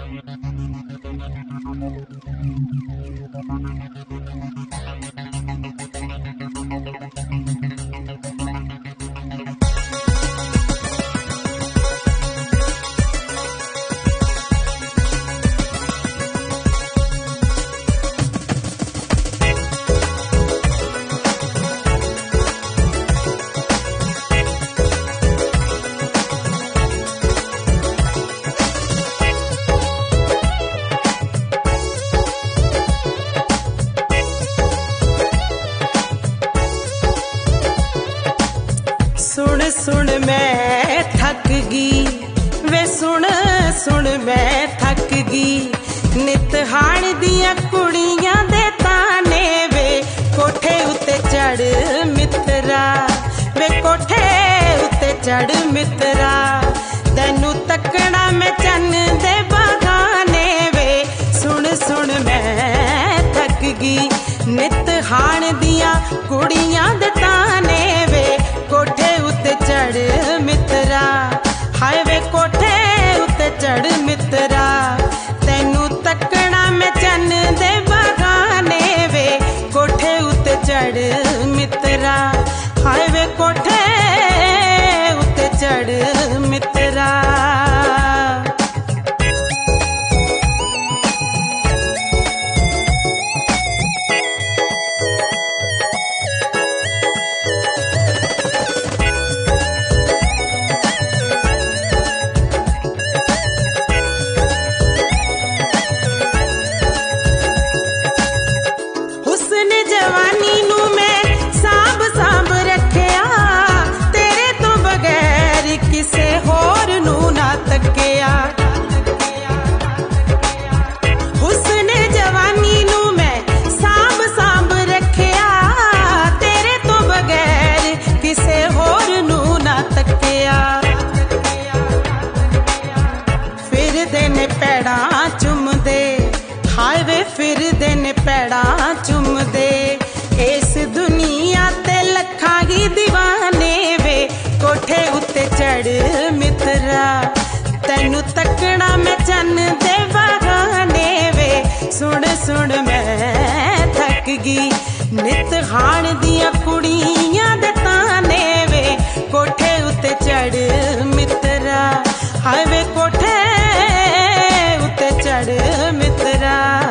सुन मैं थक गई वे सुन सुन मैं थक गई नित हाण दियां कुड़ियां दे ताने वे कोठे उत्ते चढ़ मित्रा वे कोठे उत्ते चढ़ मित्रा तैनू तकना मैं चन्न दे बगाने वे सुन सुन मैं थक गई नित हाण दियां कुड़ियां दे ताने वे कोठे उत्ते चढ़ मित्रा हाय वे कोठे उत्ते चढ़ मित्रा तैनू तकना मैं चन्न दे बगाने वे कोठे उत्ते चढ़ मित्रा हाय वे कोठे उत्ते चढ़ मित्रा। फिर दिन पैड़ा चुमदे इस दुनिया ते लखा ही दीवाने वे कोठे उत्ते चढ़ मित्रा तैनू तकना मैं चन्न दे बगाने वे सुन सुन मैं थक गई नित हाण दियां कुड़ियां दे ताने वे कोठे उत्ते चढ़ मित्रा हाय वे कोठे उत्ते चढ़ मित्रा।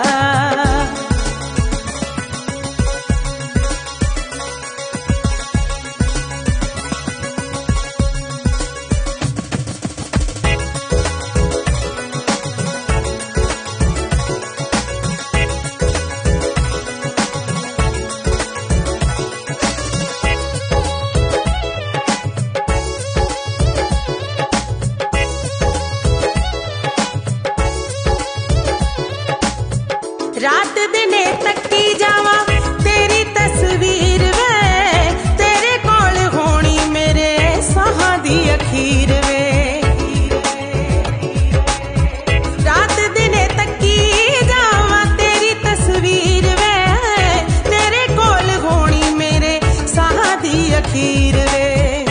रात दिने तकी जावा तेरी तस्वीर वे तेरे कोल होनी मेरे साहां दी अखीर वे रात दिने तकी जावा तेरी तस्वीर वे तेरे कोल होनी मेरे साहां दी अखीर वे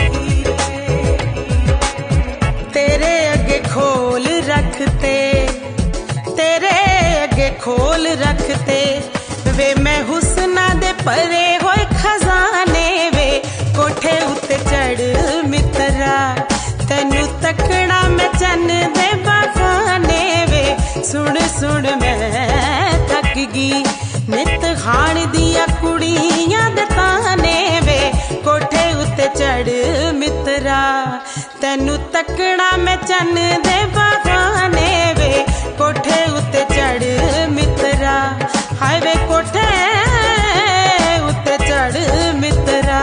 तेरे अगे खोल रखते तेरे अगे खोल रखते वे मैं हुस्ना दे परे होए खजाने वे कोठे उत्ते चढ़ मित्रा तैनू तकना मैं चन्न दे बगाने वे सुन सुन मैं थक गई नित हाण दियां कुड़ियां दे ताने वे कोठे उत्ते चढ़ मित्रा तैनू तकना मैं चन्न दे बगाने वे कोठे उत्ते चढ़ मित्रा हाय वे कोठे उत्ते चढ़ मित्रा।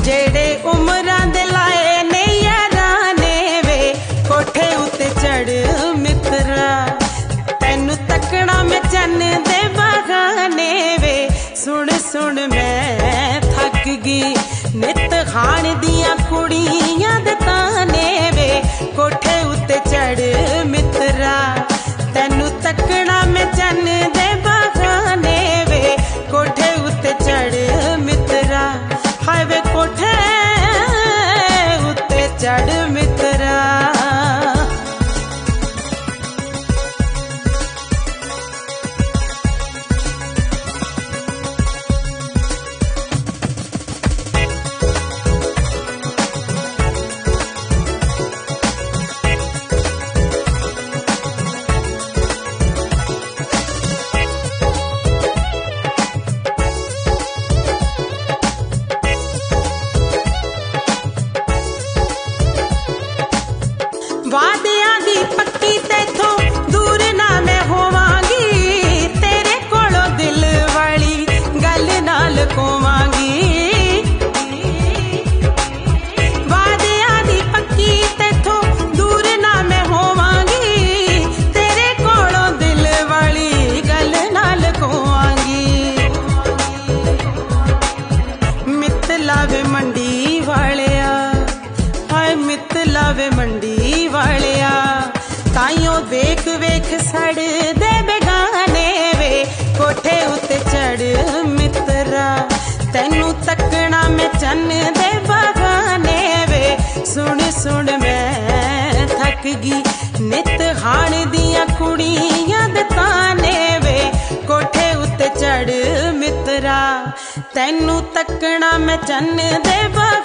जेड़े उमरां दे लाए ने यारां ने वे कोठे उत्ते चढ़ मित्रा तैनू तकना मैं चन्न दे बहाने वे सुन सुन मैं थक गई नित खान दियां कुड़ियां दे ताने वे कोठे उत्ते चढ़ मित्रा तैनू तकना मैं चन्न दे बहाने वे कोठे उत्ते चढ़ मित्रा हाय वे कोठे उत्ते चढ़ मित्रा वादियां दी पक्की तेथों दूर ना मैं होवांगी तेरे कोलों दिल वाली गल नाल कोवांगी वादियां दी पक्की तेथों दूर ना मैं होवांगी तेरे कोलों दिल वाली गल नाल कोवांगी मित लावे मंडी वालिया हाय मित लावे मंडी वालिया ताइयों वेख वेख सड़ दे बेगाने वे कोठे उत्ते चढ़ मित्रा तैनू तकना मैं चन्न दे बहाने वे सुन सुन मैं थक गई नित खान दियां कुड़ियां दे ताने वे कोठे उत्ते चढ़ मित्रा तैनू तकना मैं चन्न दे